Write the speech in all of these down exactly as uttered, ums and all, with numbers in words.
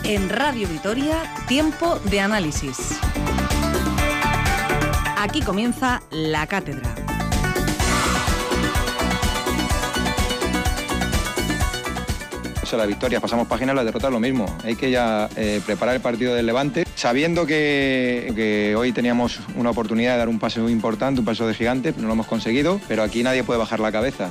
En Radio Vitoria, tiempo de análisis. Aquí comienza La Cátedra. La victoria, pasamos página, la derrota es lo mismo. Hay que ya eh, preparar el partido del Levante, sabiendo que, que hoy teníamos una oportunidad de dar un paso muy importante, un paso de gigante, no lo hemos conseguido, pero aquí nadie puede bajar la cabeza.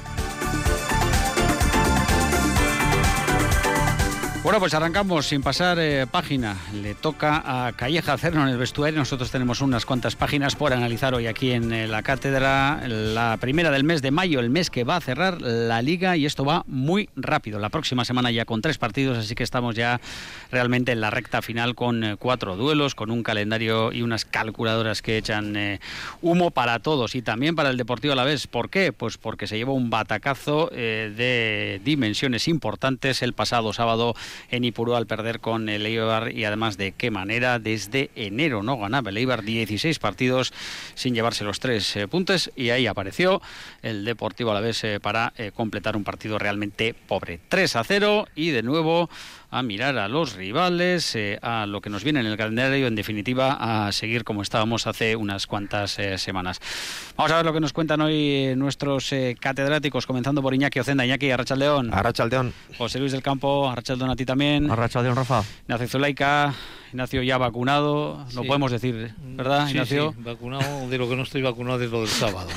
Bueno, pues arrancamos sin pasar eh, página. Le toca a Calleja hacerlo en el vestuario. Nosotros tenemos unas cuantas páginas por analizar hoy aquí en eh, La Cátedra. La primera del mes de mayo, el mes que va a cerrar la Liga, y esto va muy rápido. La próxima semana ya con tres partidos, así que estamos ya realmente en la recta final con eh, cuatro duelos, con un calendario y unas calculadoras que echan eh, humo para todos y también para el Deportivo Alavés. ¿Por qué? Pues porque se llevó un batacazo eh, de dimensiones importantes el pasado sábado en Ipurú al perder con el Eibar, y además de qué manera. Desde enero no ganaba el Eibar, dieciséis partidos sin llevarse los tres eh, puntos, y ahí apareció el Deportivo Alavés eh, para eh, completar un partido realmente pobre. tres a cero, y de nuevo a mirar a los rivales, eh, a lo que nos viene en el calendario, en definitiva a seguir como estábamos hace unas cuantas eh, semanas. Vamos a ver lo que nos cuentan hoy nuestros eh, catedráticos, comenzando por Iñaki Ocenda. Iñaki, Arratsaldeón. Arratsaldeón. José Luis del Campo, Arratsaldeón a ti también. Arratsaldeón, Rafa. Ignacio Zulaika. Ignacio ya vacunado, lo sí. podemos decir, ¿verdad, sí, Ignacio? Sí, vacunado. De lo que no estoy vacunado es lo del sábado.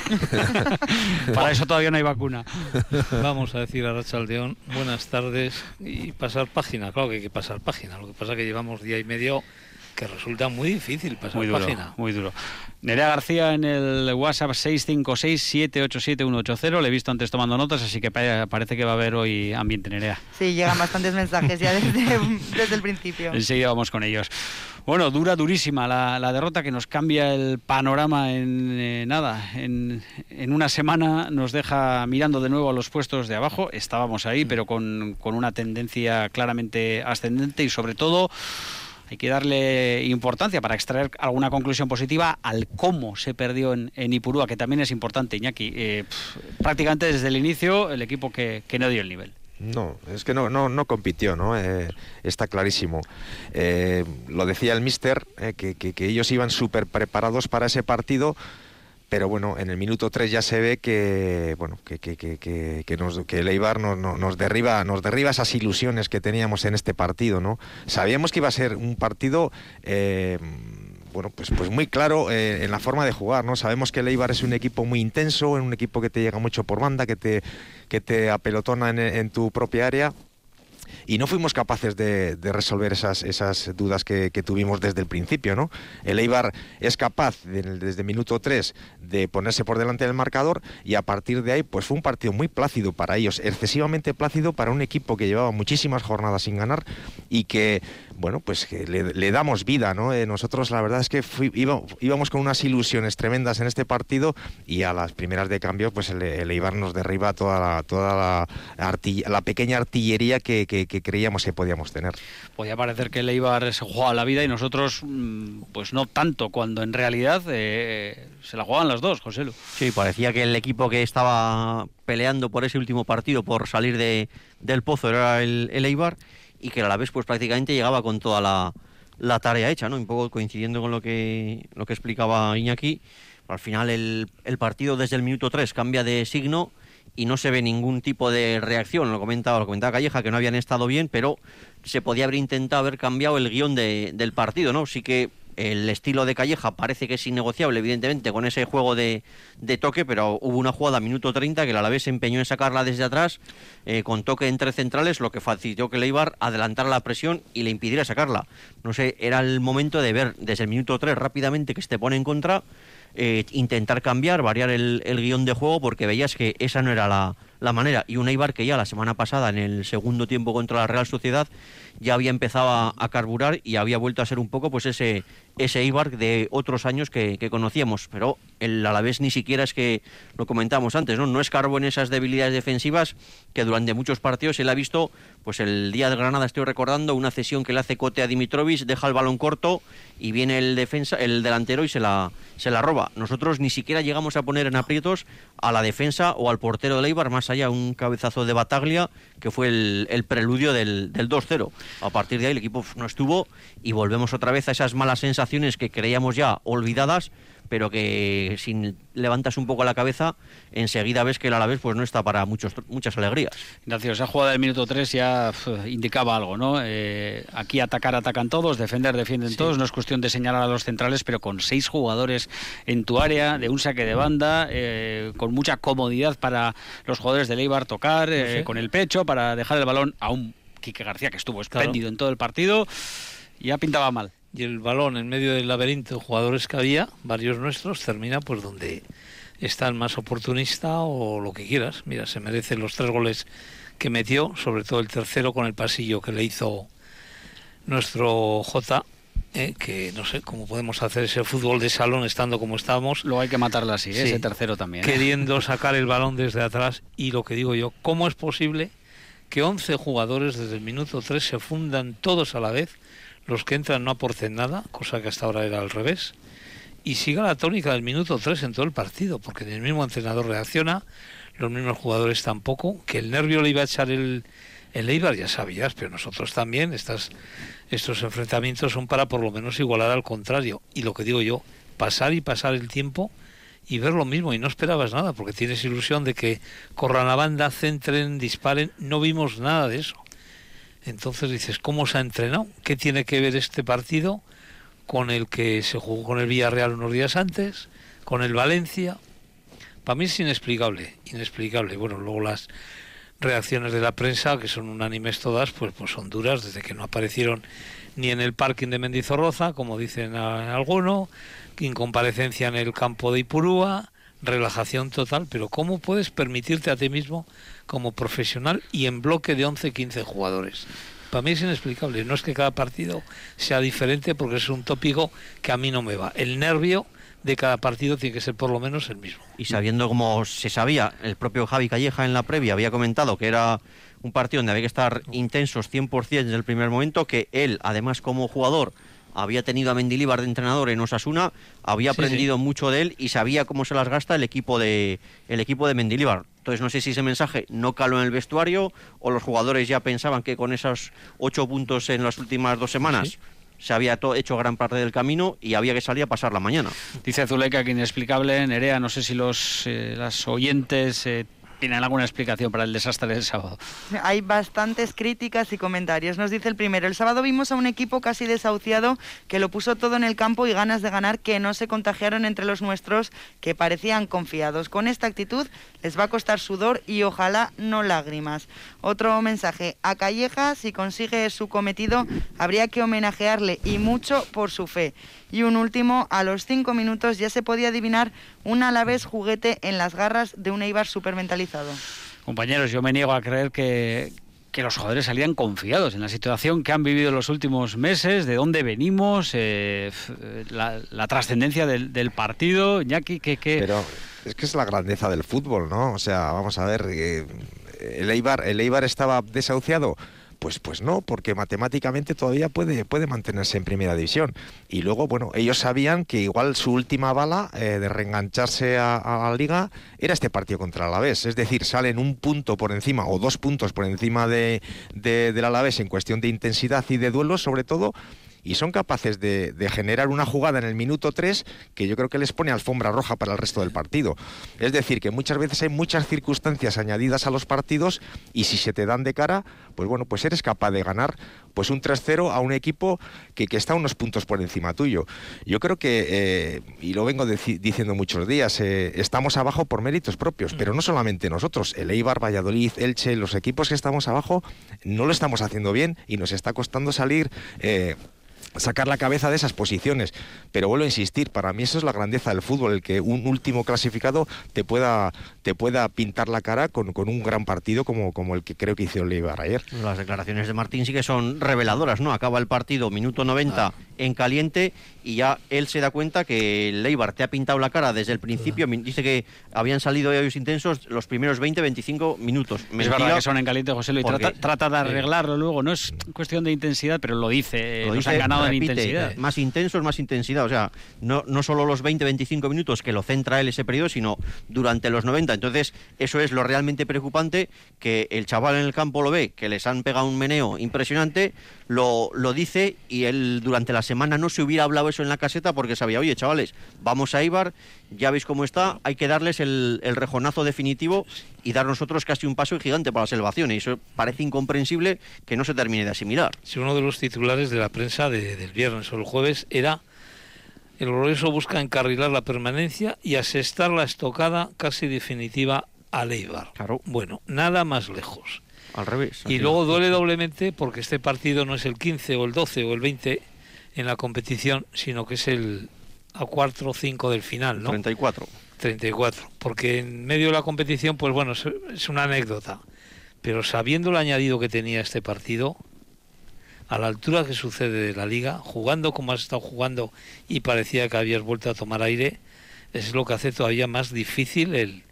Para eso todavía no hay vacuna. Vamos a decir a Arratsaldeón, buenas tardes, y pasar página. Claro que hay que pasar página, lo que pasa es que llevamos día y medio que resulta muy difícil pasar muy duro, página. Muy duro. Nerea García en el WhatsApp seis cinco seis, siete ocho siete, uno ocho cero. Le he visto antes tomando notas, así que parece que va a haber hoy ambiente, Nerea. Sí, llegan bastantes mensajes ya desde, desde el principio. Enseguida vamos con ellos. Bueno, dura, durísima la, la derrota, que nos cambia el panorama en eh, nada. En, en una semana nos deja mirando de nuevo a los puestos de abajo. Estábamos ahí, pero con, con una tendencia claramente ascendente, y sobre todo hay que darle importancia para extraer alguna conclusión positiva al cómo se perdió en, en Ipurúa, que también es importante, Iñaki. Eh, pff, prácticamente desde el inicio el equipo que, que no dio el nivel. No, es que no, no, no compitió, ¿no? Eh, está clarísimo. Eh, lo decía el míster, eh, que, que, que ellos iban súper preparados para ese partido, pero bueno, en el minuto tres ya se ve que bueno que, que, que, que, que, nos, que el Eibar nos, nos, derriba, nos derriba esas ilusiones que teníamos en este partido, ¿no? Sabíamos que iba a ser un partido eh, bueno, pues, pues muy claro eh, en la forma de jugar, ¿no? Sabemos que el Eibar es un equipo muy intenso, un equipo que te llega mucho por banda, que te, que te apelotona en, en tu propia área. Y no fuimos capaces de, de resolver esas, esas dudas que, que tuvimos desde el principio, ¿no? El Eibar es capaz, de, desde minuto tres, de ponerse por delante del marcador, y a partir de ahí pues fue un partido muy plácido para ellos, excesivamente plácido para un equipo que llevaba muchísimas jornadas sin ganar y que, bueno, pues que le, le damos vida, ¿no? Eh, nosotros la verdad es que fui, íbamos, íbamos con unas ilusiones tremendas en este partido, y a las primeras de cambio pues el, el Eibar nos derriba toda la, toda la, artill- la pequeña artillería que, que, que creíamos que podíamos tener. Podía parecer que el Eibar se jugaba la vida y nosotros pues no tanto, cuando en realidad eh, se la jugaban las dos, José Lu. Sí, parecía que el equipo que estaba peleando por ese último partido, por salir de, del pozo, era el, el Eibar, y que a la vez pues prácticamente llegaba con toda la, la tarea hecha, ¿no? Un poco coincidiendo con lo que, lo que explicaba Iñaki. Al final el, el partido desde el minuto tres cambia de signo y no se ve ningún tipo de reacción. Lo comentaba, lo comentaba Calleja, que no habían estado bien, pero se podía haber intentado haber cambiado el guión de, del partido, ¿no? Sí que el estilo de Calleja parece que es innegociable, evidentemente, con ese juego de, de toque, pero hubo una jugada a minuto treinta que el Alavés se empeñó en sacarla desde atrás, eh, con toque entre centrales, lo que facilitó que el Eibar adelantara la presión y le impidiera sacarla. No sé, era el momento de ver desde el minuto tres rápidamente que se te pone en contra, eh, intentar cambiar, variar el, el guión de juego, porque veías que esa no era la, la manera. Y un Eibar que ya la semana pasada, en el segundo tiempo contra la Real Sociedad, ya había empezado a, a carburar y había vuelto a ser un poco pues ese ese Eibar de otros años que, que conocíamos, pero el Alavés ni siquiera es que, lo comentamos antes, ¿no? No escarbó en esas debilidades defensivas que durante muchos partidos él ha visto, pues el día de Granada estoy recordando una cesión que le hace Cote a Dimitrovic, deja el balón corto y viene el defensa, el delantero y se la, se la roba. Nosotros ni siquiera llegamos a poner en aprietos a la defensa o al portero del Eibar, más allá un cabezazo de Bataglia, que fue el, el preludio del, del dos cero. A partir de ahí el equipo no estuvo y volvemos otra vez a esas malas sensaciones que creíamos ya olvidadas, pero que si levantas un poco la cabeza, enseguida ves que el Alavés pues no está para muchos, muchas alegrías. Ignacio, esa jugada del minuto tres ya pf, indicaba algo, ¿no? Eh, aquí atacar, atacan todos, defender, defienden sí. todos, no es cuestión de señalar a los centrales, pero con seis jugadores en tu área, de un saque de banda, eh, con mucha comodidad para los jugadores del Eibar tocar, eh, sí. con el pecho, para dejar el balón a un Quique García que estuvo espléndido claro. en todo el partido, ya pintaba mal. Y el balón en medio del laberinto de jugadores que había, varios nuestros, termina pues donde está el más oportunista o lo que quieras. Mira, se merecen los tres goles que metió, sobre todo el tercero con el pasillo que le hizo nuestro Jota, eh, que no sé cómo podemos hacer ese fútbol de salón estando como estábamos. Luego hay que matarla así, sí, ese tercero también. ¿eh? Queriendo sacar el balón desde atrás y lo que digo yo, ¿cómo es posible que once jugadores desde el minuto tres se fundan todos a la vez? Los que entran no aporten nada, cosa que hasta ahora era al revés, y siga la tónica del minuto tres en todo el partido, porque ni el mismo entrenador reacciona, los mismos jugadores tampoco, que el nervio le iba a echar el, el Eibar, ya sabías, pero nosotros también, estas, estos enfrentamientos son para por lo menos igualar al contrario, y lo que digo yo, pasar y pasar el tiempo y ver lo mismo, y no esperabas nada, porque tienes ilusión de que corran la banda, centren, disparen, no vimos nada de eso. Entonces dices, ¿cómo se ha entrenado? ¿Qué tiene que ver este partido con el que se jugó con el Villarreal unos días antes, con el Valencia? Para mí es inexplicable, inexplicable. Bueno, luego las reacciones de la prensa, que son unánimes todas, pues, pues son duras, desde que no aparecieron ni en el parking de Mendizorroza, como dicen a, a alguno, incomparecencia en el campo de Ipurúa, relajación total, pero ¿cómo puedes permitirte a ti mismo como profesional y en bloque de once, quince jugadores? Para mí es inexplicable. No es que cada partido sea diferente, porque es un tópico que a mí no me va. El nervio de cada partido tiene que ser por lo menos el mismo. Y sabiendo como se sabía, el propio Javi Calleja en la previa había comentado que era un partido donde había que estar intensos cien por ciento desde el primer momento, que él, además como jugador, había tenido a Mendilibar de entrenador en Osasuna, había sí, aprendido sí. mucho de él y sabía cómo se las gasta el equipo de el equipo de Mendilibar. Entonces no sé si ese mensaje no caló en el vestuario o los jugadores ya pensaban que con esos ocho puntos en las últimas dos semanas sí. se había to- hecho gran parte del camino y había que salir a pasar la mañana. Dice Zuleika que inexplicable. Nerea, no sé si los eh, las oyentes eh, tienen alguna explicación para el desastre del sábado. Hay bastantes críticas y comentarios. Nos dice el primero: el sábado vimos a un equipo casi desahuciado que lo puso todo en el campo y ganas de ganar que no se contagiaron entre los nuestros, que parecían confiados. Con esta actitud les va a costar sudor y ojalá no lágrimas. Otro mensaje: a Calleja, si consigue su cometido, habría que homenajearle y mucho por su fe. Y un último: a los cinco minutos ya se podía adivinar un Alavés juguete en las garras de un Eibar supermentalizado. Compañeros, yo me niego a creer que, que los jugadores salían confiados en la situación que han vivido en los últimos meses, de dónde venimos, eh, la, la trascendencia del, del partido. Iñaki, que, que... Pero es que es la grandeza del fútbol, ¿no? O sea, vamos a ver, eh, el Eibar, el Eibar estaba desahuciado. Pues, pues no, porque matemáticamente todavía puede, puede mantenerse en primera división. Y luego, bueno, ellos sabían que igual su última bala eh, de reengancharse a, a la Liga era este partido contra el Alavés. Es decir, salen un punto por encima o dos puntos por encima de, de, del Alavés en cuestión de intensidad y de duelos, sobre todo, y son capaces de, de generar una jugada en el minuto tres que yo creo que les pone alfombra roja para el resto del partido. Es decir, que muchas veces hay muchas circunstancias añadidas a los partidos y si se te dan de cara, pues bueno, pues eres capaz de ganar pues un tres cero a un equipo que, que está unos puntos por encima tuyo. Yo creo que, eh, y lo vengo deci- diciendo muchos días, eh, estamos abajo por méritos propios, pero no solamente nosotros, el Eibar, Valladolid, Elche, los equipos que estamos abajo, no lo estamos haciendo bien y nos está costando salir... Eh, sacar la cabeza de esas posiciones, pero vuelvo a insistir, para mí eso es la grandeza del fútbol, el que un último clasificado te pueda te pueda pintar la cara con, con un gran partido como, como el que creo que hizo el Eibar ayer. Las declaraciones de Martín sí que son reveladoras, ¿no? Acaba el partido, minuto noventa, ah. en caliente, y ya él se da cuenta que el Eibar te ha pintado la cara desde el principio. Dice que habían salido ellos intensos los primeros veinte a veinticinco minutos. Es verdad que son en caliente, José Luis, porque, trata, trata de arreglarlo luego, no es cuestión de intensidad, pero lo dice, lo nos dice, han ganado repite, en intensidad. Más intensos, más intensidad, o sea, no, no solo los veinte a veinticinco minutos que lo centra él ese periodo, sino durante los noventa. Entonces, eso es lo realmente preocupante, que el chaval en el campo lo ve, que les han pegado un meneo impresionante, lo, lo dice, y él durante la semana no se hubiera hablado eso en la caseta porque sabía, oye, chavales, vamos a Eibar, ya veis cómo está, hay que darles el, el rejonazo definitivo y dar nosotros casi un paso gigante para la salvación, y eso parece incomprensible que no se termine de asimilar. Sí, uno de los titulares de la prensa de, del viernes o el jueves era: el glorioso busca encarrilar la permanencia y asestar la estocada casi definitiva al Eibar. Claro. Bueno, nada más lejos. Al revés. Y luego duele doblemente porque este partido no es el quince o el doce o el veinte en la competición, sino que es el a cuatro o cinco del final, ¿no? treinta y cuatro. treinta y cuatro. Porque en medio de la competición, pues bueno, es, es una anécdota. Pero sabiendo el añadido que tenía este partido, a la altura que sucede de la Liga, jugando como has estado jugando y parecía que habías vuelto a tomar aire, es lo que hace todavía más difícil el,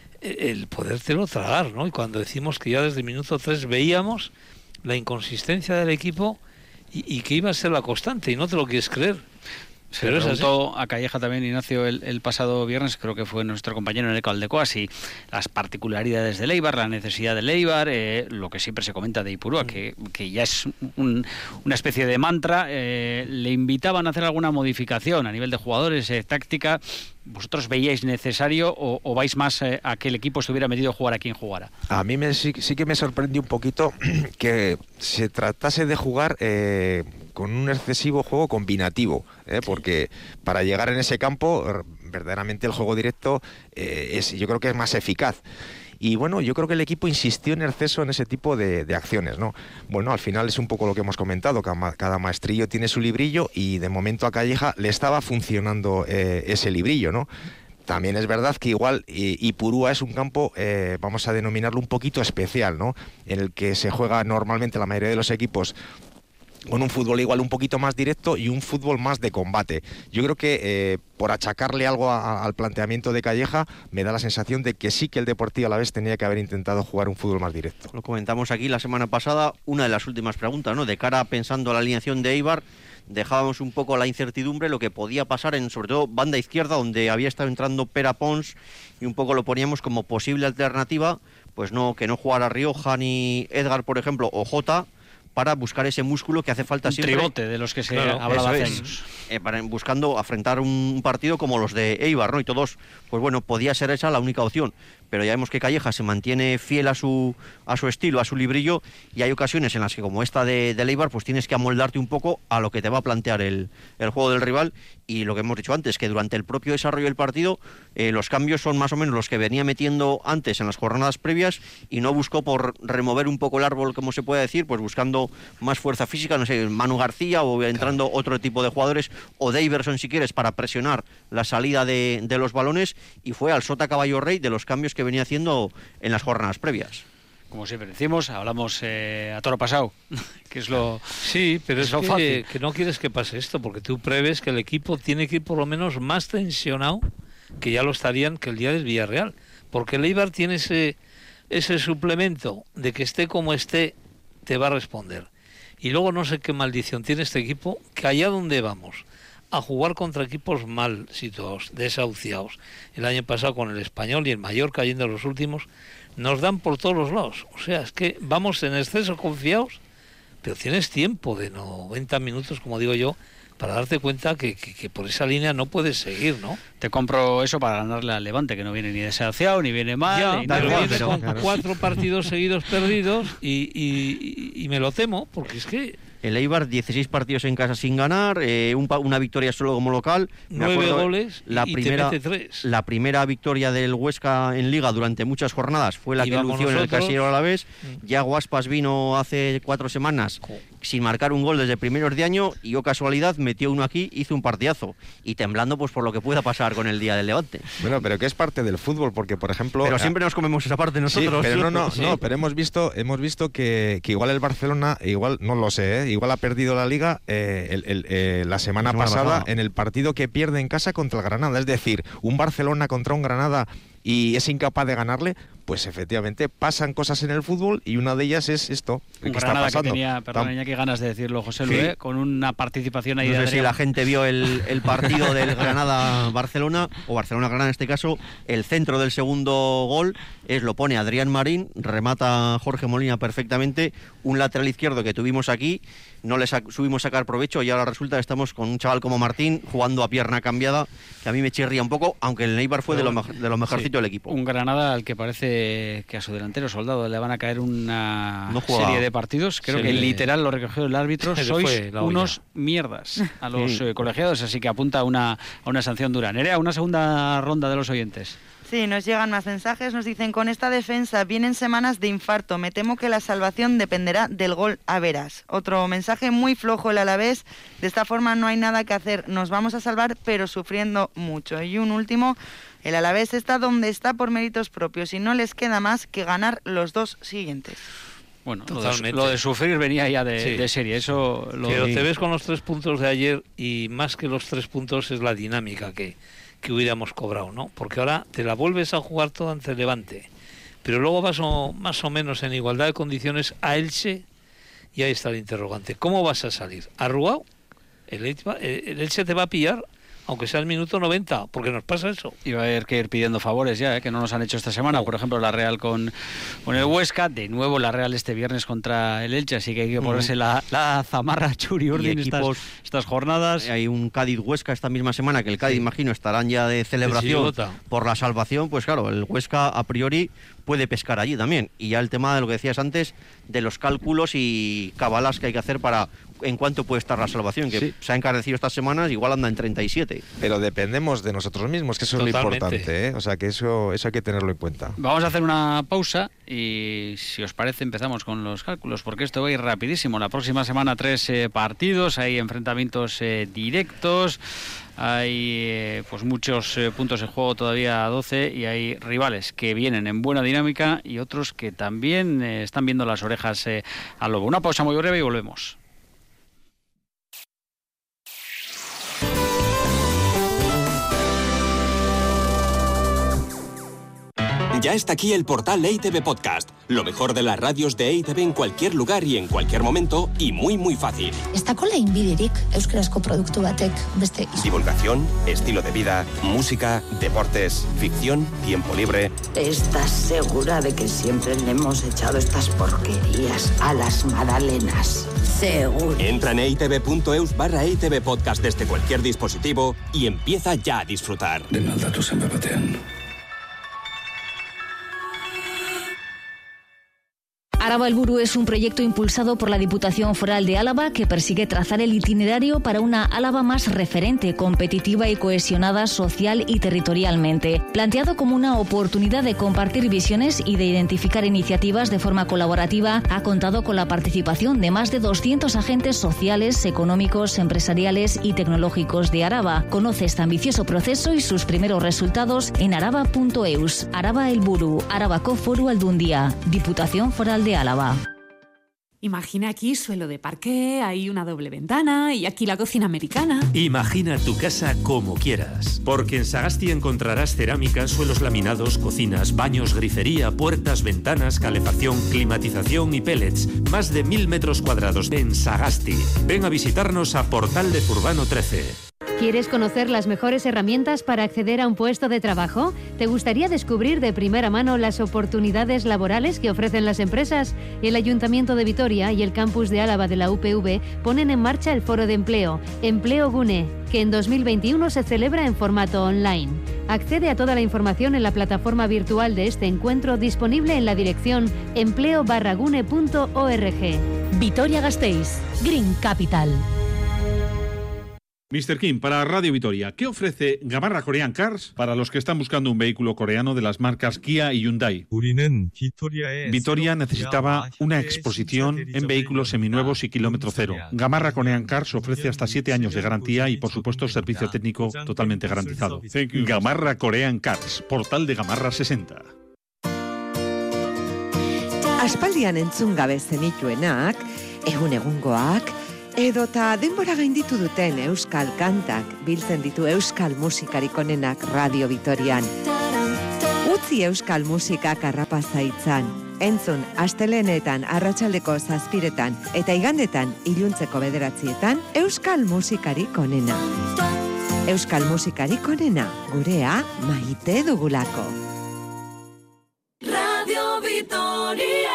el podértelo tragar, ¿no? Y cuando decimos que ya desde el minuto tres veíamos la inconsistencia del equipo y, y que iba a ser la constante, y no te lo quieres creer. Se le preguntó a Calleja también, Ignacio, el, el pasado viernes, creo que fue nuestro compañero Enrico Aldecoa, si las particularidades del Eibar, la necesidad del Eibar, eh, lo que siempre se comenta de Ipurúa, que, que ya es un, una especie de mantra, eh, le invitaban a hacer alguna modificación a nivel de jugadores, eh, táctica. ¿Vosotros veíais necesario o, o vais más eh, a que el equipo estuviera metido a jugar a quien jugara? A mí me, sí, sí que me sorprendió un poquito que se tratase de jugar eh, con un excesivo juego combinativo, eh, porque para llegar en ese campo verdaderamente el juego directo eh, es, yo creo que es más eficaz. Y bueno, yo creo que el equipo insistió en exceso en ese tipo de, de acciones, ¿no? Bueno, al final es un poco lo que hemos comentado, cada, cada maestrillo tiene su librillo, y de momento a Calleja le estaba funcionando eh, ese librillo, ¿no? También es verdad que igual Ipurúa es un campo, eh, vamos a denominarlo un poquito especial, ¿no? En el que se juega normalmente la mayoría de los equipos con un fútbol igual un poquito más directo y un fútbol más de combate. Yo creo que eh, por achacarle algo a, a, al planteamiento de Calleja, me da la sensación de que sí que el Deportivo Alavés tenía que haber intentado jugar un fútbol más directo. Lo comentamos aquí la semana pasada, una de las últimas preguntas, ¿no? De cara pensando a la alineación de Eibar, dejábamos un poco la incertidumbre, lo que podía pasar en sobre todo banda izquierda, donde había estado entrando Pera Pons, y un poco lo poníamos como posible alternativa, pues no, que no jugara Rioja ni Edgar, por ejemplo, o Jota, para buscar ese músculo que hace falta un siempre. Tribote de los que se claro, hablaba hace es, años. Eh, para, buscando afrontar un partido como los de Eibar, ¿no? Y todos, pues bueno, podía ser esa la única opción. Pero ya vemos que Calleja se mantiene fiel a su a su estilo, a su librillo, y hay ocasiones en las que, como esta de, de Eibar, pues tienes que amoldarte un poco a lo que te va a plantear el, el juego del rival. Y lo que hemos dicho antes, que durante el propio desarrollo del partido, eh, los cambios son más o menos los que venía metiendo antes en las jornadas previas, y no buscó por remover un poco el árbol, como se puede decir, pues buscando más fuerza física, no sé, Manu García, o entrando claro. otro tipo de jugadores, o Daverson si quieres, para presionar la salida de, de los balones, y fue al sota caballo rey de los cambios que venía haciendo en las jornadas previas. Como siempre decimos, hablamos eh, a toro pasado, que es lo sí, pero es, es lo que, fácil. Que no quieres que pase esto, porque tú prevés que el equipo tiene que ir por lo menos más tensionado, que ya lo estarían que el día del Villarreal, porque el Eibar tiene ese, ese suplemento de que esté como esté, te va a responder. Y luego no sé qué maldición tiene este equipo, que allá donde vamos a jugar contra equipos mal situados, desahuciados, el año pasado con el Español y el Mallorca yendo a los últimos, nos dan por todos los lados. O sea, es que vamos en exceso confiados, pero tienes tiempo de noventa minutos, como digo yo, para darte cuenta que, que, que por esa línea no puedes seguir, ¿no? Te compro eso para ganarle al Levante, que no viene ni desahuciado, ni viene mal. Ya, ni pero nada, viene pero, con claro. cuatro partidos seguidos perdidos y, y, y, y me lo temo, porque es que... El Eibar, dieciséis partidos en casa sin ganar, eh, un, una victoria solo como local. Me Nueve acuerdo, goles la y primera, te mete tres. La primera victoria del Huesca en Liga durante muchas jornadas fue la y que lució en el Casillero Alavés. Mm. Ya Guaspas vino hace cuatro semanas, sin marcar un gol desde primeros de año y, oh casualidad, metió uno aquí, hizo un partidazo. Y temblando pues por lo que pueda pasar con el día del Levante. Bueno, pero que es parte del fútbol, porque, por ejemplo... Pero siempre nos comemos esa parte nosotros. Sí, pero no, no, sí. no, pero hemos visto hemos visto que, que igual el Barcelona, igual, no lo sé, ¿eh? igual ha perdido la Liga eh, el, el, eh, la semana, la semana pasada, pasada en el partido que pierde en casa contra el Granada. Es decir, un Barcelona contra un Granada y es incapaz de ganarle, pues efectivamente pasan cosas en el fútbol y una de ellas es esto un que Granada está pasando. Que tenía, perdón, ya que ganas de decirlo, José Luis, sí. ¿eh? Con una participación ahí no de sé Adrián. si la gente vio el, el partido del Granada-Barcelona, o Barcelona-Granada en este caso. El centro del segundo gol es lo pone Adrián Marín, remata Jorge Molina perfectamente, un lateral izquierdo que tuvimos aquí, no le sa- subimos a sacar provecho y ahora resulta que estamos con un chaval como Martín jugando a pierna cambiada, que a mí me chirría un poco, aunque el Eibar fue de lo, me- de lo mejorcito sí. del equipo. Un Granada al que parece que a su delantero Soldado le van a caer una no serie de partidos, creo Se que le... literal lo recogió el árbitro, sois unos mierdas a los sí. eh, colegiados, así que apunta a una, a una sanción dura. Nerea, una segunda ronda de los oyentes. Sí, nos llegan más mensajes, nos dicen, con esta defensa vienen semanas de infarto, me temo que la salvación dependerá del gol a veras. Otro mensaje, muy flojo el Alavés, de esta forma no hay nada que hacer, nos vamos a salvar pero sufriendo mucho. Y un último, el Alavés está donde está por méritos propios y no les queda más que ganar los dos siguientes. Bueno, lo de, lo de sufrir venía ya de, sí. de serie, eso lo... Pero te ves con los tres puntos de ayer y más que los tres puntos es la dinámica que... que hubiéramos cobrado, ¿no? Porque ahora te la vuelves a jugar todo ante el Levante, pero luego vas o, más o menos en igualdad de condiciones a Elche y ahí está el interrogante. ¿Cómo vas a salir? ¿Arrugado? El Elche, el Elche te va a pillar, aunque sea el minuto noventa, porque nos pasa eso. Y va a haber que ir pidiendo favores ya, ¿eh? Que no nos han hecho esta semana. Por ejemplo, la Real con, con el Huesca, de nuevo la Real este viernes contra el Elche, así que hay que ponerse mm. la, la zamarra Churi Urdin estas, estas jornadas. Hay un Cádiz-Huesca esta misma semana, que el Cádiz, sí. imagino, estarán ya de celebración sí, por la salvación. Pues claro, el Huesca a priori puede pescar allí también. Y ya el tema de lo que decías antes, de los cálculos y cabalas que hay que hacer para... en cuánto puede estar la salvación, que sí. se ha encarecido estas semanas, igual anda en treinta y siete. Pero dependemos de nosotros mismos, que eso Totalmente. Es lo importante, ¿eh? O sea, que eso, eso hay que tenerlo en cuenta. Vamos a hacer una pausa y, si os parece, empezamos con los cálculos, porque esto va a ir rapidísimo. La próxima semana tres eh, partidos, hay enfrentamientos eh, directos, hay eh, pues muchos eh, puntos en juego todavía a doce y hay rivales que vienen en buena dinámica y otros que también eh, están viendo las orejas eh, al lobo. Una pausa muy breve y volvemos. Ya está aquí el portal E I T V Podcast, lo mejor de las radios de E I T V en cualquier lugar y en cualquier momento y muy muy fácil. Estakola inbidirik euskarazko produktu batek beste izan. Divulgación, estilo de vida, música, deportes, ficción, tiempo libre. ¿Estás segura de que siempre le hemos echado estas porquerías a las magdalenas? Seguro. Entra en eitv.eus barra E I T V Podcast desde cualquier dispositivo y empieza ya a disfrutar. Dena aldatu zen batean. Araba El Buru es un proyecto impulsado por la Diputación Foral de Álava que persigue trazar el itinerario para una Álava más referente, competitiva y cohesionada social y territorialmente. Planteado como una oportunidad de compartir visiones y de identificar iniciativas de forma colaborativa, ha contado con la participación de más de doscientos agentes sociales, económicos, empresariales y tecnológicos de Araba. Conoce este ambicioso proceso y sus primeros resultados en araba punto eus. Araba El Buru, Arabako Foru Aldundia, Diputación Foral de Álava. Imagina aquí suelo de parqué, hay una doble ventana y aquí la cocina americana. Imagina tu casa como quieras, porque en Sagasti encontrarás cerámica, suelos laminados, cocinas, baños, grifería, puertas, ventanas, calefacción, climatización y pellets. Más de mil metros cuadrados en Sagasti. Ven a visitarnos a Portal de Zurbano trece. ¿Quieres conocer las mejores herramientas para acceder a un puesto de trabajo? ¿Te gustaría descubrir de primera mano las oportunidades laborales que ofrecen las empresas? El Ayuntamiento de Vitoria y el Campus de Álava de la U P V ponen en marcha el Foro de Empleo, Empleo Gune, que en dos mil veintiuno se celebra en formato online. Accede a toda la información en la plataforma virtual de este encuentro disponible en la dirección empleo barra gune punto org. Vitoria Gasteiz, Green Capital. mister Kim, para Radio Vitoria, ¿qué ofrece Gamarra Korean Cars para los que están buscando un vehículo coreano de las marcas Kia y Hyundai? Vitoria necesitaba una exposición en vehículos seminuevos y kilómetro cero. Gamarra Korean Cars ofrece hasta siete años de garantía y, por supuesto, servicio técnico totalmente garantizado. Gamarra Korean Cars, portal de Gamarra sesenta. Aspaldian entzun gabe zenituenak, egun egungoak, edota denbora gainditu duten euskal kantak biltzen ditu euskal musikarik onenak Radio Vitorian. Utzi euskal musikak harrapatza itzan. Entzun astelehenetan arratsaldeko zazpiretan eta igandetan iluntzeko bederatzietan euskal musikarik onena. Euskal musikarik onena, gurea maite dugulako. Radio Vitoria.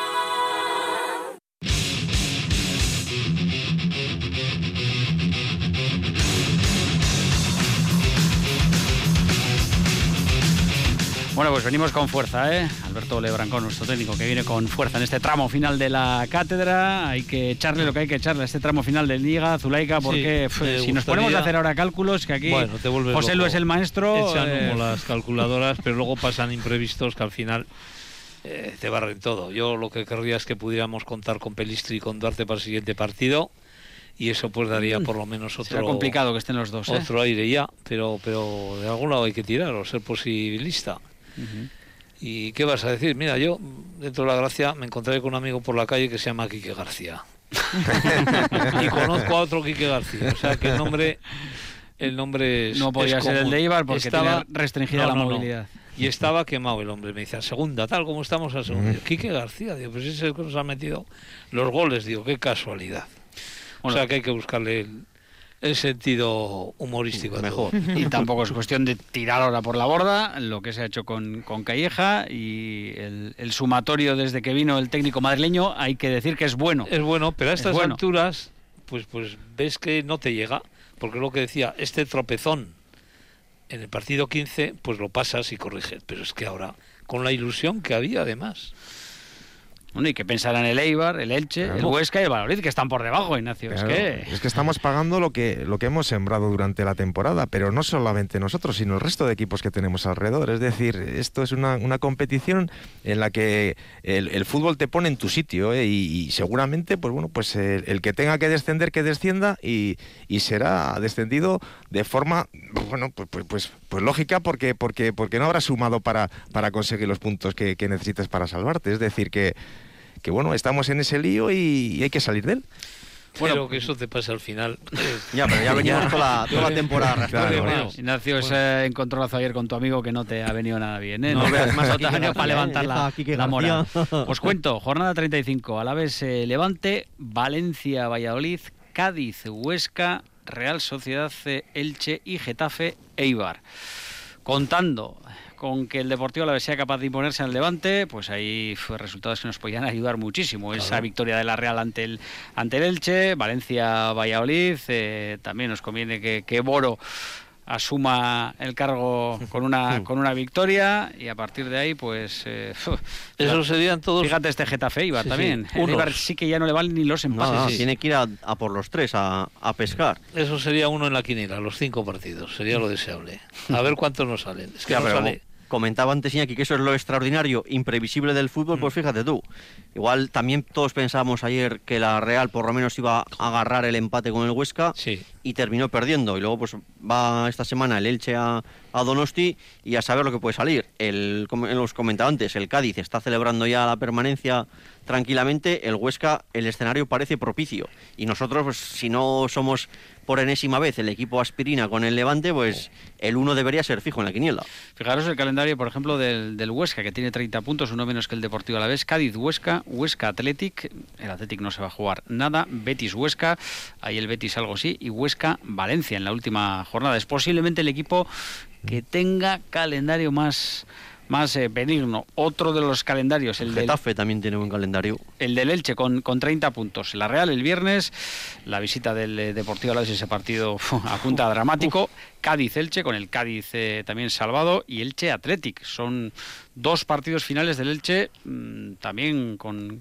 Bueno, pues venimos con fuerza, ¿eh? Alberto Lebrancón, nuestro técnico, que viene con fuerza en este tramo final de la cátedra. Hay que echarle lo que hay que echarle a este tramo final de Liga, Zulaika, porque sí, pf, si nos ponemos a hacer ahora cálculos, que aquí bueno, José Lu es el maestro. Echan eh... humo las calculadoras, pero luego pasan imprevistos que al final eh, te barren todo. Yo lo que querría es que pudiéramos contar con Pelistri y con Duarte para el siguiente partido. Y eso pues daría por lo menos otro... Será complicado que estén los dos, ¿eh? Otro aire ya, pero, pero de algún lado hay que tirar o ser posibilista. Uh-huh. ¿Y qué vas a decir? Mira, yo, dentro de la gracia, me encontré con un amigo por la calle que se llama Quique García. Y conozco a otro Quique García. O sea, que el nombre... El nombre es, no podía es ser común. El de Ibar porque estaba tenía restringida no, la no, movilidad. No. Y estaba quemado el hombre. Me dice, a segunda, tal como estamos a segunda. Uh-huh. Quique García, digo, pues ese es el que nos ha metido los goles. Digo, qué casualidad. Bueno, o sea que hay que buscarle el, el sentido humorístico mejor. Y tampoco es cuestión de tirar ahora por la borda lo que se ha hecho con, con Calleja y el, el sumatorio desde que vino el técnico madrileño, hay que decir que es bueno. Es bueno, pero a estas bueno. alturas pues, pues ves que no te llega, porque lo que decía, este tropezón en el partido quince, pues lo pasas y corriges, pero es que ahora, con la ilusión que había además... Bueno, y que pensarán el Eibar, el Elche, claro. el Huesca y el Valladolid, que están por debajo, Ignacio. Claro, es, que... es que estamos pagando lo que, lo que hemos sembrado durante la temporada, pero no solamente nosotros, sino el resto de equipos que tenemos alrededor. Es decir, esto es una, una competición en la que el, el fútbol te pone en tu sitio, ¿eh? y, y seguramente, pues bueno, pues el, el que tenga que descender, que descienda y, y será descendido de forma, bueno, pues, pues, pues, pues lógica, porque, porque, porque no habrá sumado para, para conseguir los puntos que, que necesitas para salvarte. Es decir, que que bueno, estamos en ese lío y, y hay que salir de él. Bueno, pero que eso te pasa al final. Ya, pero ya venimos toda la, toda la temporada. Claro, claro. Ignacio, bueno. ese encontronazo ayer con tu amigo que no te ha venido nada bien, ¿eh? No, no veas más te ha venido para levantar la, la moral. Os cuento, jornada treinta y cinco, Alavés eh, Levante, Valencia Valladolid, Cádiz Huesca, Real Sociedad Elche y Getafe Eibar. Contando con que el Deportivo Alavés sea capaz de imponerse al Levante, pues ahí fue resultados que nos podían ayudar muchísimo. Claro. Esa victoria de la Real ante el ante el Elche, Valencia Valladolid, eh, también nos conviene que, que Boro asuma el cargo con una con una victoria y a partir de ahí pues eh, eso serían todos. Fíjate este Getafe Eibar sí, también. Sí. El Eibar sí que ya no le valen ni los empates. No, no, sí. Tiene que ir a, a por los tres a, a pescar. Eso sería uno en la quiniela, los cinco partidos, sería lo deseable. A ver cuántos nos salen. Es que ya, no sale. Comentaba antes Iñaki que eso es lo extraordinario, imprevisible del fútbol, pues fíjate tú. Igual también todos pensábamos ayer que la Real por lo menos iba a agarrar el empate con el Huesca sí. y terminó perdiendo. Y luego pues va esta semana el Elche a, a Donosti y a saber lo que puede salir. El, como los comentaba antes, el Cádiz está celebrando ya la permanencia tranquilamente, el Huesca, el escenario parece propicio. Y nosotros, pues si no somos por enésima vez el equipo aspirina con el Levante, pues el uno debería ser fijo en la quiniela. Fijaros el calendario, por ejemplo, del, del Huesca, que tiene treinta puntos, uno menos que el Deportivo Alavés. Cádiz Huesca, Huesca Athletic, el Athletic no se va a jugar nada, Betis Huesca, ahí el Betis algo sí, y Huesca Valencia en la última jornada. Es posiblemente el equipo que tenga calendario más... más eh, benigno. Otro de los calendarios, el, el Getafe del, también tiene buen calendario. El del Elche con, con treinta puntos. La Real el viernes, la visita del eh, Deportivo Alavés, ese partido uf, apunta a dramático. Uf. Cádiz Elche con el Cádiz eh, también salvado y Elche Athletic. Son dos partidos finales del Elche mmm, también con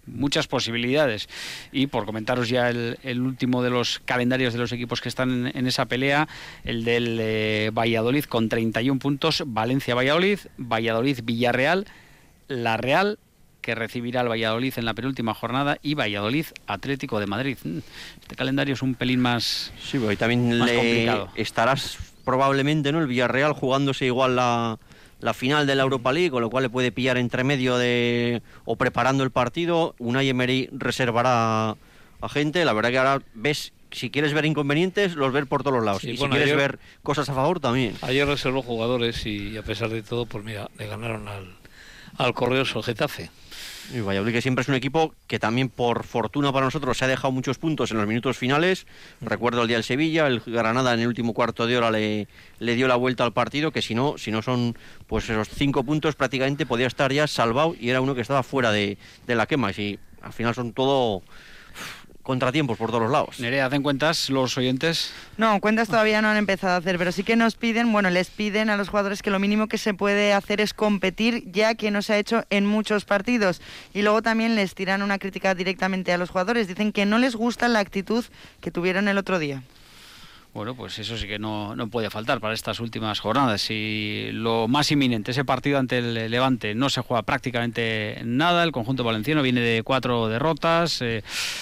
muchas posibilidades. Y por comentaros ya el, el último de los calendarios de los equipos que están en, en esa pelea, el del eh, Valladolid con treinta y un puntos, Valencia-Valladolid, Valladolid-Villarreal, La Real, que recibirá al Valladolid en la penúltima jornada, y Valladolid Atlético de Madrid. Este calendario es un pelín más, sí, pero también más le complicado. Estarás probablemente, ¿no?, el Villarreal jugándose igual la, la final de la Europa League, con lo cual le puede pillar entre medio de o preparando el partido. Unai Emery reservará a, a gente. La verdad que ahora ves, si quieres ver inconvenientes, los ver por todos los lados. Sí, y bueno, si quieres ayer, ver cosas a favor, también. Ayer reservó jugadores y a pesar de todo, pues mira, le ganaron al, al Correos o Getafe. Y Valladolid, que siempre es un equipo que también, por fortuna para nosotros, se ha dejado muchos puntos en los minutos finales. Recuerdo el día del Sevilla, el Granada en el último cuarto de hora le, le dio la vuelta al partido, que si no, si no son pues esos cinco puntos, prácticamente podía estar ya salvado, y era uno que estaba fuera de, de la quema. Y al final son todo contratiempos por todos los lados. Nerea, ¿hacen cuentas los oyentes? No, cuentas todavía no han empezado a hacer, pero sí que nos piden, bueno, les piden a los jugadores que lo mínimo que se puede hacer es competir, ya que no se ha hecho en muchos partidos. Y luego también les tiran una crítica directamente a los jugadores. Dicen que no les gusta la actitud que tuvieron el otro día. Bueno, pues eso sí que no, no puede faltar para estas últimas jornadas. Y lo más inminente, ese partido ante el Levante, no se juega prácticamente nada. El conjunto valenciano viene de cuatro derrotas. Eh,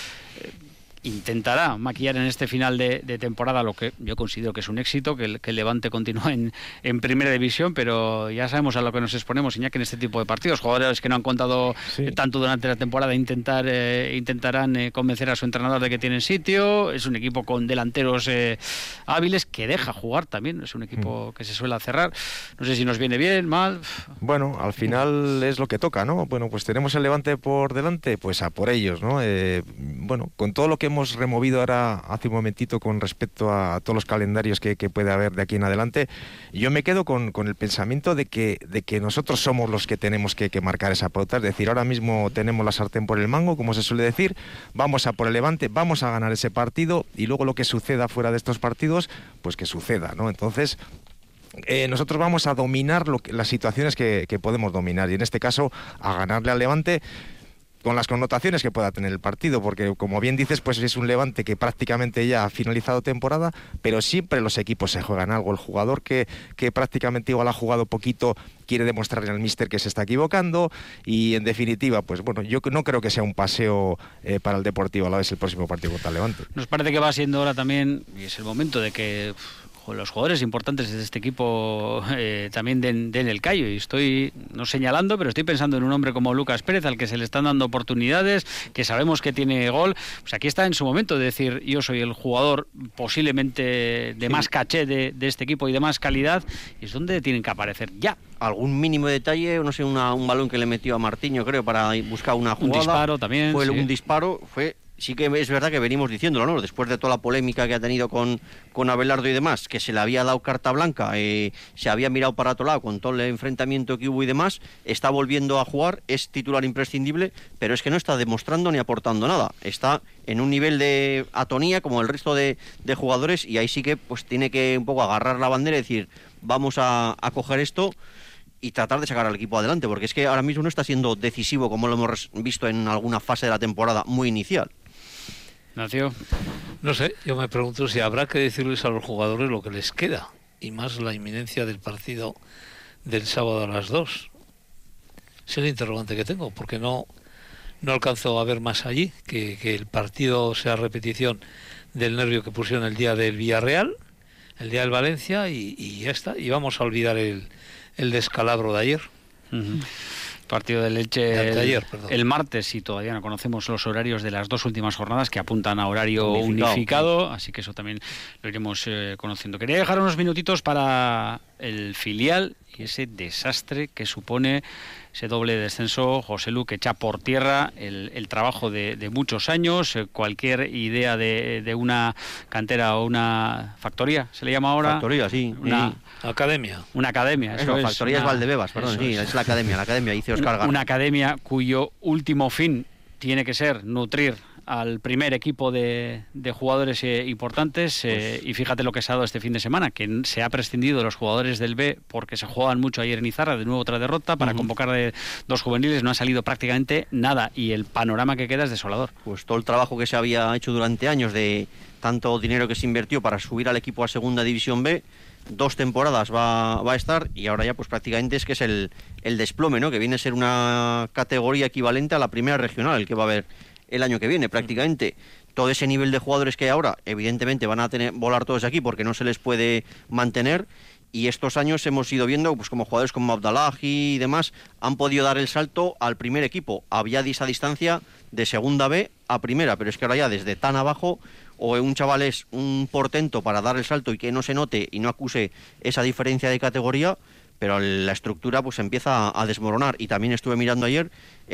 intentará maquillar en este final de, de temporada lo que yo considero que es un éxito, que el, que el Levante continúe en, en primera división, pero ya sabemos a lo que nos exponemos, Iñaki, en este tipo de partidos. Jugadores que no han contado sí. eh, tanto durante la temporada intentar eh, intentarán eh, convencer a su entrenador de que tienen sitio. Es un equipo con delanteros eh, hábiles, que deja jugar también. Es un equipo mm. que se suele cerrar. No sé si nos viene bien, mal. Bueno, al final es lo que toca, ¿no? Bueno, pues tenemos el Levante por delante, pues a por ellos, ¿no? Eh, bueno, con todo lo que hemos removido ahora hace un momentito con respecto a, a todos los calendarios que, que puede haber de aquí en adelante, yo me quedo con, con el pensamiento de que, de que nosotros somos los que tenemos que, que marcar esa pauta. Es decir, ahora mismo tenemos la sartén por el mango, como se suele decir, vamos a por el Levante, vamos a ganar ese partido, y luego lo que suceda fuera de estos partidos, pues que suceda, ¿no? Entonces, Eh, nosotros vamos a dominar lo que, las situaciones que, que podemos dominar, y en este caso a ganarle al Levante, con las connotaciones que pueda tener el partido, porque como bien dices, pues es un Levante que prácticamente ya ha finalizado temporada, pero siempre los equipos se juegan algo. El jugador que, que prácticamente igual ha jugado poquito quiere demostrarle al míster que se está equivocando, y en definitiva, pues bueno, yo no creo que sea un paseo eh, para el Deportivo Alavés el próximo partido contra el Levante. Nos parece que va siendo hora también, y es el momento de que los jugadores importantes de este equipo eh, también den, den el callo, y estoy no señalando, pero estoy pensando en un hombre como Lucas Pérez, al que se le están dando oportunidades, que sabemos que tiene gol. Pues aquí está en su momento de decir: yo soy el jugador posiblemente de más caché de, de este equipo y de más calidad, y es donde tienen que aparecer ya. Algún mínimo detalle, no sé, una, un balón que le metió a Martiño, creo, para buscar una jugada. Un disparo también. Fue sí. un disparo, fue... Sí que es verdad que venimos diciéndolo, ¿no? Después de toda la polémica que ha tenido con, con Abelardo y demás, que se le había dado carta blanca, eh, se había mirado para otro lado con todo el enfrentamiento que hubo y demás, está volviendo a jugar, es titular imprescindible, pero es que no está demostrando ni aportando nada. Está en un nivel de atonía como el resto de, de jugadores, y ahí sí que pues tiene que un poco agarrar la bandera y decir: vamos a, a coger esto y tratar de sacar al equipo adelante, porque es que ahora mismo no está siendo decisivo como lo hemos visto en alguna fase de la temporada muy inicial. Nació. No sé, yo me pregunto si habrá que decirles a los jugadores lo que les queda, y más la inminencia del partido del sábado a las dos. Es el interrogante que tengo, porque no, no alcanzo a ver más allí que, que el partido sea repetición del nervio que pusieron el día del Villarreal, el día del Valencia, y, y ya está, y vamos a olvidar el, el descalabro de ayer. Uh-huh. Partido del Elche el, ayer, el martes, y todavía no conocemos los horarios de las dos últimas jornadas, que apuntan a horario unificado, unificado sí. Así que eso también lo iremos eh, conociendo. Quería dejar unos minutitos para el filial y ese desastre que supone ese doble descenso, Joselu, que echa por tierra el, el trabajo de, de muchos años, eh, cualquier idea de, de una cantera o una factoría, ¿se le llama ahora? Factoría, sí. Una sí. academia. Una academia, eso, eso es. Factoría una, es Valdebebas, perdón, sí, es. es la academia, la academia, dice Oscar Garza. Una academia cuyo último fin tiene que ser nutrir al primer equipo de, de jugadores eh, importantes eh, pues, y fíjate lo que se ha dado este fin de semana, que se ha prescindido de los jugadores del B porque se jugaban mucho ayer en Izarra, de nuevo otra derrota, para uh-huh. convocar de dos juveniles, no ha salido prácticamente nada y el panorama que queda es desolador. Pues todo el trabajo que se había hecho durante años de tanto dinero que se invirtió para subir al equipo a Segunda División B, dos temporadas va, va a estar y ahora ya pues prácticamente es que es el, el desplome, ¿no? Que viene a ser una categoría equivalente a la primera regional, el que va a haber el año que viene prácticamente. Todo ese nivel de jugadores que hay ahora, evidentemente van a tener volar todos aquí porque no se les puede mantener, y estos años hemos ido viendo pues como jugadores como Abdallahi y demás han podido dar el salto al primer equipo. Había esa distancia de Segunda B a Primera, pero es que ahora ya desde tan abajo, o un chaval es un portento para dar el salto y que no se note y no acuse esa diferencia de categoría, pero la estructura pues empieza a desmoronar. Y también estuve mirando ayer,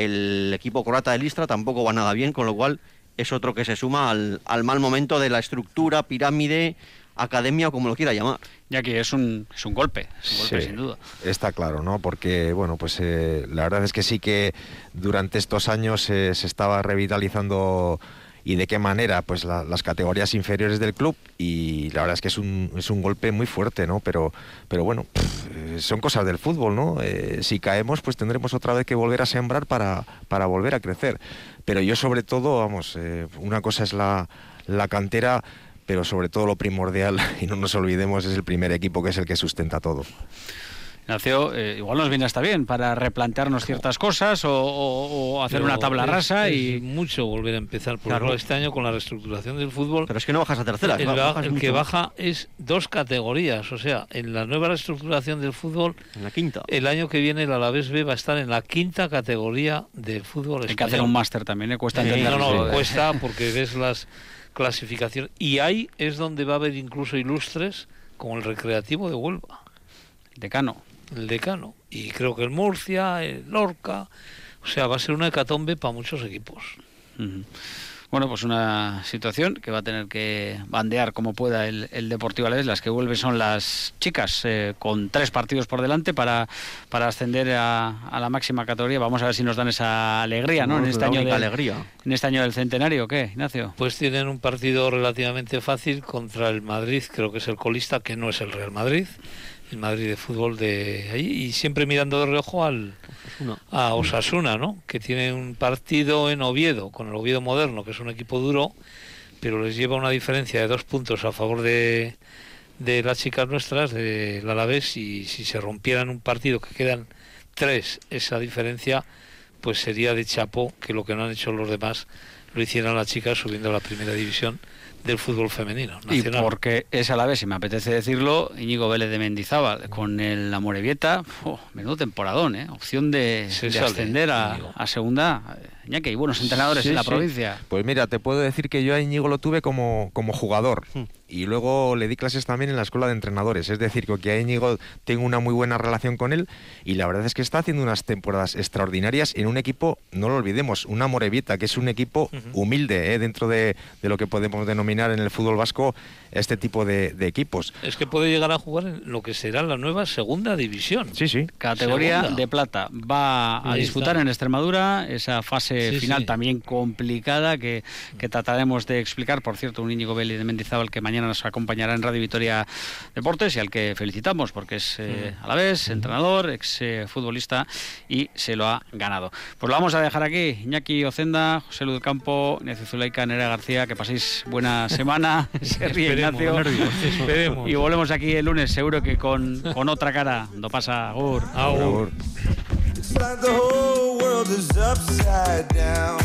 el equipo croata de Listra tampoco va nada bien, con lo cual es otro que se suma al, al mal momento de la estructura, pirámide, academia o como lo quiera llamar. Ya que es un, es un golpe, es un golpe sí, sin duda. Está claro, ¿no? Porque, bueno, pues eh, la verdad es que sí que durante estos años eh, se estaba revitalizando y de qué manera, pues la, las categorías inferiores del club, y la verdad es que es un, es un golpe muy fuerte, ¿no? Pero, pero bueno, pff, son cosas del fútbol, ¿no? Eh, si caemos, pues tendremos otra vez que volver a sembrar para, para volver a crecer. Pero yo sobre todo, vamos, eh, una cosa es la, la cantera, pero sobre todo lo primordial, y no nos olvidemos, es el primer equipo que es el que sustenta todo. Ignacio, eh, igual nos viene hasta bien para replantearnos ciertas cosas o, o, o hacer pero una tabla es, rasa es y mucho volver a empezar, por claro. ejemplo, este año con la reestructuración del fútbol. Pero es que no bajas a tercera. El, bajas el mucho. que baja es dos categorías, o sea, en la nueva reestructuración del fútbol, en la quinta. El año que viene el Alavés B va a estar en la quinta categoría del fútbol español. Hay que hacer un máster también, ¿eh? Cuesta eh, entenderlo. No, no, cuesta porque ves las clasificaciones y ahí es donde va a haber incluso ilustres como el Recreativo de Huelva. Decano. El Decano, y creo que el Murcia, el Lorca, o sea, va a ser una hecatombe para muchos equipos. Uh-huh. Bueno, pues una situación que va a tener que bandear como pueda el, el Deportivo Alavés. Las que vuelven son las chicas, eh, con tres partidos por delante para, para ascender a, a la máxima categoría. Vamos a ver si nos dan esa alegría, ¿no? no en este año de, alegría. En este año del centenario, ¿qué, Ignacio? Pues tienen un partido relativamente fácil contra el Madrid, creo que es el colista, que no es el Real Madrid. El Madrid de fútbol de ahí, y siempre mirando de reojo al Osasuna. a Osasuna, ¿no? Que tiene un partido en Oviedo, con el Oviedo moderno, que es un equipo duro, pero les lleva una diferencia de dos puntos a favor de, de las chicas nuestras, del Alavés, y si se rompieran un partido que quedan tres, esa diferencia, pues sería de chapo que lo que no han hecho los demás lo hicieran las chicas subiendo a la primera división del fútbol femenino nacional. Y porque es a la vez, si me apetece decirlo, Íñigo Vélez de Mendizábal con el Amorebieta, oh, menudo temporadón, ¿eh? Opción de, de sale, ascender a, a segunda. Ya que hay buenos entrenadores sí, en la sí. provincia. Pues mira, te puedo decir que yo a Íñigo lo tuve como, como jugador hmm. y luego le di clases también en la escuela de entrenadores, es decir, que a Íñigo tengo una muy buena relación con él y la verdad es que está haciendo unas temporadas extraordinarias en un equipo, no lo olvidemos, una Amorebieta, que es un equipo uh-huh. humilde, ¿eh? dentro de, de lo que podemos denominar en el fútbol vasco este tipo de, de equipos. Es que puede llegar a jugar en lo que será la nueva segunda división. Sí, sí. Categoría segunda. de plata. Va a Ahí disputar está. en Extremadura esa fase sí, final sí. también complicada que, que trataremos de explicar. Por cierto, un Íñigo Vélez de Mendizábal que mañana nos acompañará en Radio Vitoria Deportes y al que felicitamos porque es eh, a la vez entrenador, ex eh, futbolista y se lo ha ganado. Pues lo vamos a dejar aquí. Iñaki Ocenda, José Luis del Campo, Ignacio Zulaika, Nerea García, que paséis buena semana. Se ríe Ignacio. Y volvemos aquí el lunes, seguro que con, con otra cara. No pasa, agur. Agur. It's like the whole world is upside down.